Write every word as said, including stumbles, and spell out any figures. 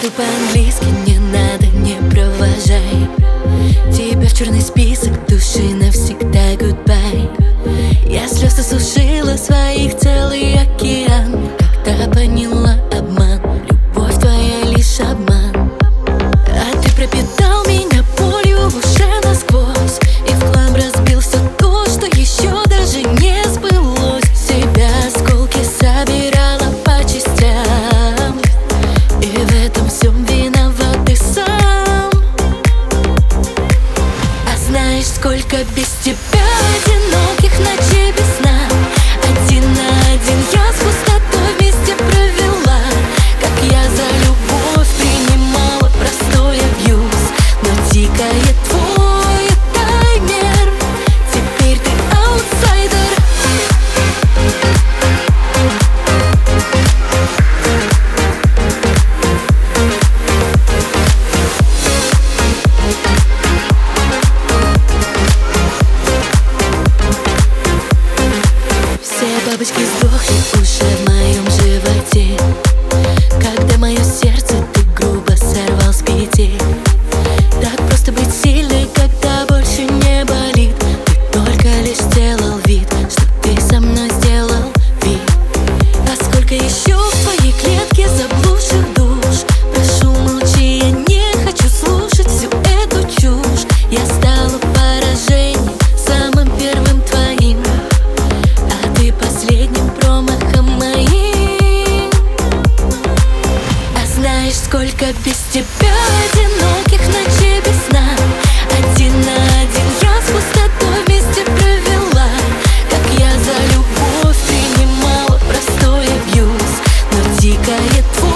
Говорил по-английски, не надо, не провожай тебя в черный список души навсегда, goodbye. Я слез осушила своих целый океан, когда поняла обман, любовь твоя лишь обман. А ты пропитал меня болью уже насквозь, и в хлам разбил все то, что еще даже не сбылось. Себя осколки собирала по частям, и в этом всем виноват ты сам. А знаешь, сколько без тебя одиноких ночей без сна? Один на один я с пустотой вместе провела. Как я за любовь принимала простой абьюз, но тикает твой таймер, теперь ты аутсайдер. Все бабочки сдохли уже в моем животе, когда мое сердце ты грубо сорвал с петель. Так просто быть сильной, когда больше не болит. Ты только лишь сделал вид, что ты со мной сделал вид. А сколько еще в твоей клетке заблудших душ? Прошу, молчи, я не хочу слушать всю эту чушь. Я стала поражением, самым первым твоим, а ты последним промахом моим. А знаешь, сколько без тебя одиноких ночей без сна? Один на один я с пустотой вместе провела. Как я за любовь принимала простой абьюз, но тикает твой